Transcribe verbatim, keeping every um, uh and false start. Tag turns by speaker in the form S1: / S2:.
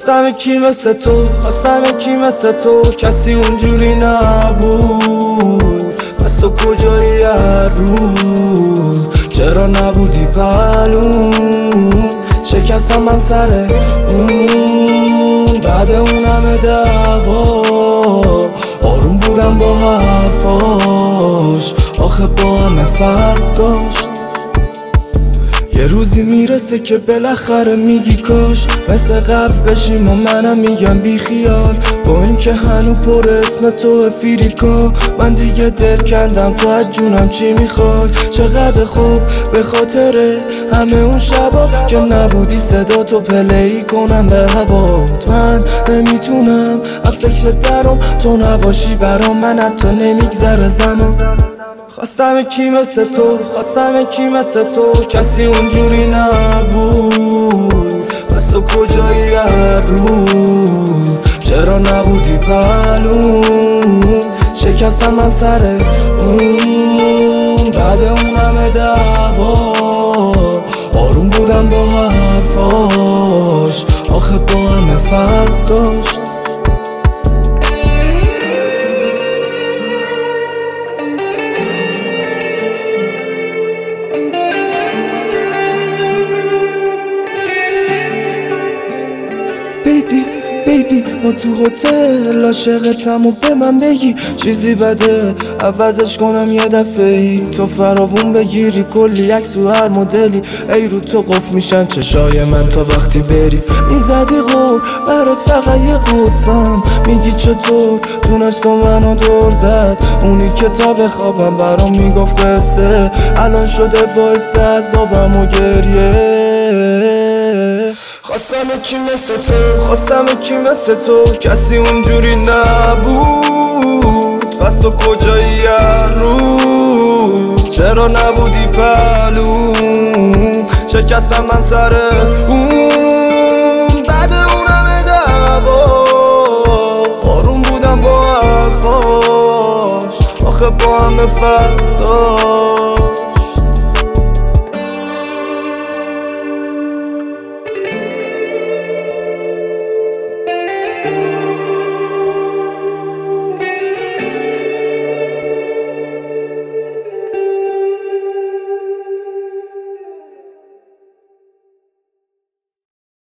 S1: خواستم یکی مثل تو، خواستم یکی مثل تو، کسی اونجوری نبود. پس تو کجایی هر روز؟ چرا نبودی پلوم؟ شکستم من سر اون، بعد اون همه دعوا آروم بودم با حرفاش، آخه با همه فرق داشت. یه روزی میرسه که بالاخره میگی کاش مثل قبل بشیم و منم میگم بی خیال. با اینکه هنو پر اسم تو فریکا، من دیگه دل کندم تو از جونم چی میخوای. چقدر خوب به خاطر همه اون شبا که نبودی صدا تو پلی کنم به هوات. من نمیتونم از فکر درم تو نباشی برام، من حتی نمیگذره زمان. خواستم یکی مثل تو، خواستم یکی مثل تو، کسی اونجوری نبود. پس تو کجایی هر روز؟ چرا نبودی پلوم؟ شکستم من سر اون، بعد اون همه دعوا آروم بودم با حرفاش، آخه با همه فرق داشت. بیبی بیبی ما تو هتل عاشقتم و به من بگی چیزی بده عوضش کنم یه دفعه ای. تو فراوون بگیری کلی عکس و هر مدلی، ای رو تو قفل میشن چشای من تا وقتی بری. میزدی قول برات فقط یه قصم، میگی چطور تونست و منو دور زد. اونی که تا بخوابم برام میگفت قصه، الان شده باعث عذابم و گریه. خواستم یکی مثل تو، خواستم یکی مثل تو، کسی اونجوری نبود. پس تو کجایی هر روز؟ چرا نبودی پلوم؟ شکستم من سر اون، بعد اون همه دعوا آروم بودم با حرفاش، آخه با همه فرق داشت.